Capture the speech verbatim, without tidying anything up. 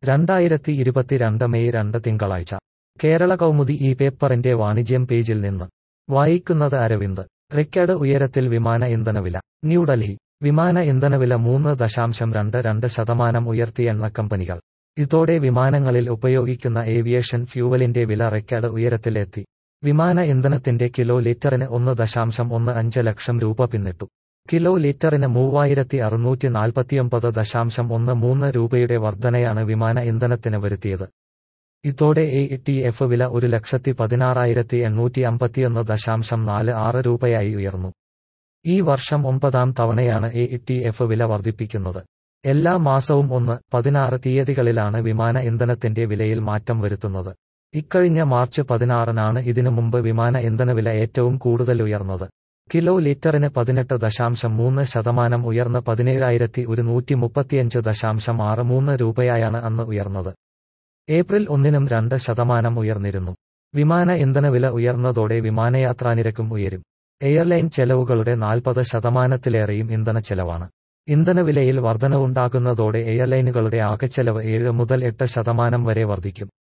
രണ്ടായിരത്തി ഇരുപത്തിരണ്ട് മെയ് രണ്ട് തിങ്കളാഴ്ച കേരള കൗമുദി ഈ പേപ്പറിന്റെ വാണിജ്യം പേജിൽ നിന്ന് വായിക്കുന്നത് അരവിന്ദ്. റെക്കോർഡ് ഉയരത്തിൽ വിമാന ഇന്ധനവില. ന്യൂഡൽഹി. വിമാന ഇന്ധനവില മൂന്ന് ദശാംശം രണ്ട് രണ്ട് ശതമാനം ഉയർത്തി എണ്ണ കമ്പനികൾ. ഇതോടെ വിമാനങ്ങളിൽ ഉപയോഗിക്കുന്ന ഏവിയേഷൻ ഫ്യൂവലിന്റെ വില റെക്കോർഡ് ഉയരത്തിൽ എത്തി. വിമാന ഇന്ധനത്തിന്റെ കിലോ ലിറ്ററിന് ഒന്ന് ദശാംശം ഒന്ന് അഞ്ച് ലക്ഷം രൂപ പിന്നിട്ടു. കിലോ ലിറ്ററിന് മൂവായിരത്തി അറുന്നൂറ്റി നാൽപ്പത്തിയൊമ്പത് ദശാംശം ഒന്ന് മൂന്ന് രൂപയുടെ വർധനയാണ് വിമാന ഇന്ധനത്തിന് വരുത്തിയത്. ഇതോടെ എ ടി എഫ് വില ഒരു ലക്ഷത്തി പതിനാറായിരത്തി എണ്ണൂറ്റി അമ്പത്തിയൊന്ന് ദശാംശം നാല് ആറ് രൂപയായി ഉയർന്നു. ഈ വർഷം ഒമ്പതാം തവണയാണ് എ ടി എഫ് വില വർദ്ധിപ്പിക്കുന്നത്. എല്ലാ മാസവും ഒന്ന്, പതിനാറ് തീയതികളിലാണ് വിമാന ഇന്ധനത്തിന്റെ വിലയിൽ മാറ്റം വരുത്തുന്നത്. ഇക്കഴിഞ്ഞ മാർച്ച് പതിനാറിനാണ് ഇതിനു മുമ്പ് വിമാന ഇന്ധനവില ഏറ്റവും കൂടുതൽ ഉയർന്നത്. കിലോ ലിറ്ററിന് പതിനെട്ട് ദശാംശം മൂന്ന് ശതമാനം ഉയർന്ന് പതിനേഴായിരത്തി ഒരുന്നൂറ്റി മുപ്പത്തിയഞ്ച് ദശാംശം ആറ് മൂന്ന് രൂപയായാണ് അന്ന് ഉയർന്നത്. ഏപ്രിൽ ഒന്നിനും രണ്ട് ശതമാനം ഉയർന്നിരുന്നു. വിമാന ഇന്ധനവില ഉയർന്നതോടെ വിമാനയാത്രാനിരക്കും ഉയരും. എയർലൈൻ ചെലവുകളുടെ നാൽപ്പത് ശതമാനത്തിലേറെയും ഇന്ധന ചെലവാണ്. ഇന്ധനവിലയിൽ വർധനവുണ്ടാകുന്നതോടെ എയർലൈനുകളുടെ ആകെച്ചെലവ് ഏഴ് മുതൽ എട്ട് ശതമാനം വരെ വർദ്ധിക്കും.